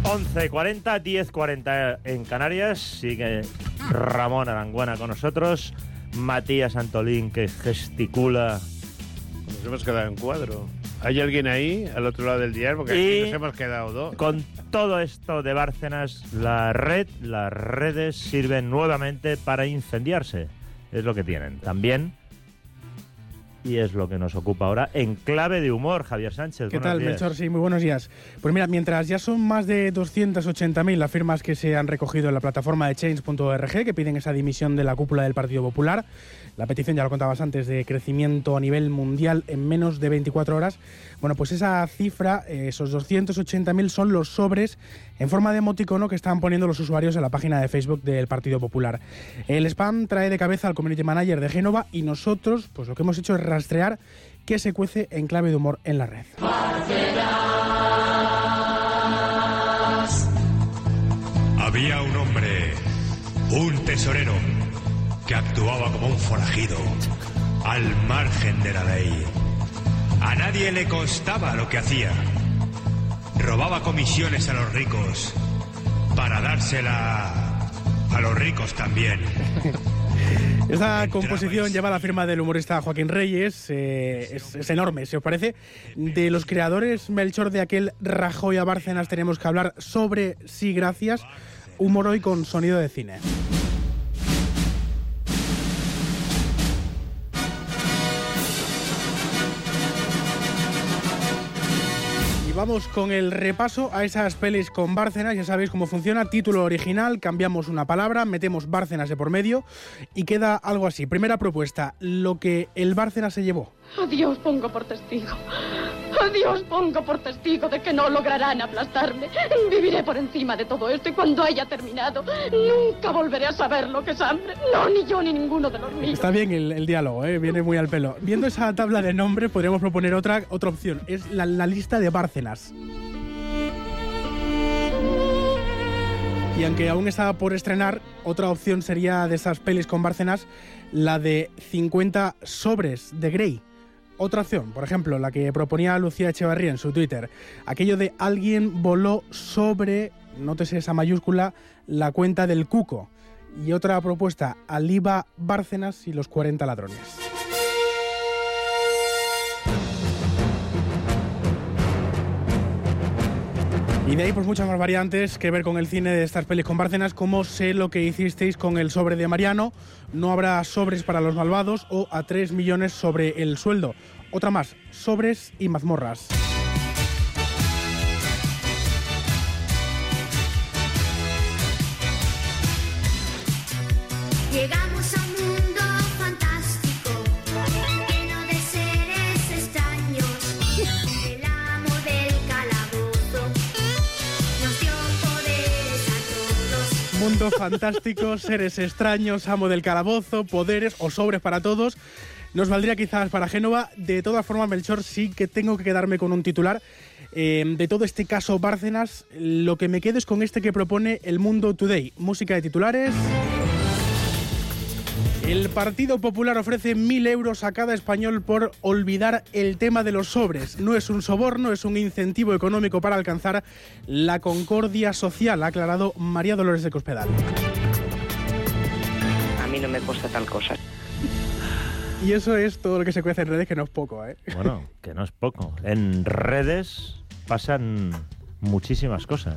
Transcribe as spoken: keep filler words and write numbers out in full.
once cuarenta, diez cuarenta en Canarias. Sigue Ramón Aranguana con nosotros. Matías Antolín, que gesticula. Nos hemos quedado en cuadro. ¿Hay alguien ahí, al otro lado del diario? Porque Y aquí nos hemos quedado dos. Con todo esto de Bárcenas, la red, las redes sirven nuevamente para incendiarse. Es lo que tienen. También, y es lo que nos ocupa ahora, en clave de humor, Javier Sánchez. ¿Qué tal, Melchor? Sí, muy buenos días. Pues mira, mientras ya son más de doscientas ochenta mil las firmas que se han recogido en la plataforma de change punto org que piden esa dimisión de la cúpula del Partido Popular, la petición, ya lo contabas antes, de crecimiento a nivel mundial en menos de veinticuatro horas, bueno, pues esa cifra, esos doscientos ochenta mil, son los sobres en forma de emoticono que están poniendo los usuarios en la página de Facebook del Partido Popular. El spam trae de cabeza al community manager de Génova y nosotros, pues lo que hemos hecho es rastrear qué se cuece en clave de humor en la red. Había un hombre, un tesorero, que actuaba como un forajido, al margen de la ley. A nadie le costaba lo que hacía. Robaba comisiones a los ricos para dársela a los ricos también. Esta composición lleva la firma del humorista Joaquín Reyes, eh, es, es enorme, si os parece. De los creadores, Melchor, de aquel Rajoy a Bárcenas, tenemos que hablar sobre Sí, gracias, humor hoy con sonido de cine. Vamos con el repaso a esas pelis con Bárcenas. Ya sabéis cómo funciona. Título original, cambiamos una palabra, metemos Bárcenas de por medio y queda algo así. Primera propuesta, lo que el Bárcenas se llevó. A Dios pongo por testigo. A Dios pongo por testigo de que no lograrán aplastarme. Viviré por encima de todo esto y cuando haya terminado, nunca volveré a saber lo que es hambre. No, ni yo ni ninguno de los míos. Está bien el, el diálogo, ¿eh? Viene muy al pelo. Viendo esa tabla de nombres, podríamos proponer otra, otra opción. Es la, la lista de Bárcenas. Y aunque aún está por estrenar, otra opción sería de esas pelis con Bárcenas, la de cincuenta sobres de Grey. Otra opción, por ejemplo, la que proponía Lucía Echevarría en su Twitter, aquello de alguien voló sobre, nótese esa mayúscula, la cuenta del Cuco. Y otra propuesta, Aliba Bárcenas y los cuarenta ladrones. Y de ahí pues muchas más variantes que ver con el cine de estas pelis con Bárcenas, como Sé lo que hicisteis con el sobre de Mariano, No habrá sobres para los malvados o A tres millones sobre el sueldo. Otra más, Sobres y mazmorras. Llegamos a un mundo fantástico, lleno de seres extraños. El amo del calabozo nos dio poderes a todos. Mundo fantástico, seres extraños, amo del calabozo, poderes o sobres para todos. Nos valdría quizás para Génova. De todas formas, Melchor, sí que tengo que quedarme con un titular. Eh, de todo este caso Bárcenas, lo que me quedo es con este que propone El Mundo Today. Música de titulares. El Partido Popular ofrece mil euros a cada español por olvidar el tema de los sobres. No es un soborno, es un incentivo económico para alcanzar la concordia social, ha aclarado María Dolores de Cospedal. A mí no me cuesta tal cosa. Y eso es todo lo que se cuece en redes, que no es poco, ¿eh? Bueno, que no es poco. En redes pasan muchísimas cosas.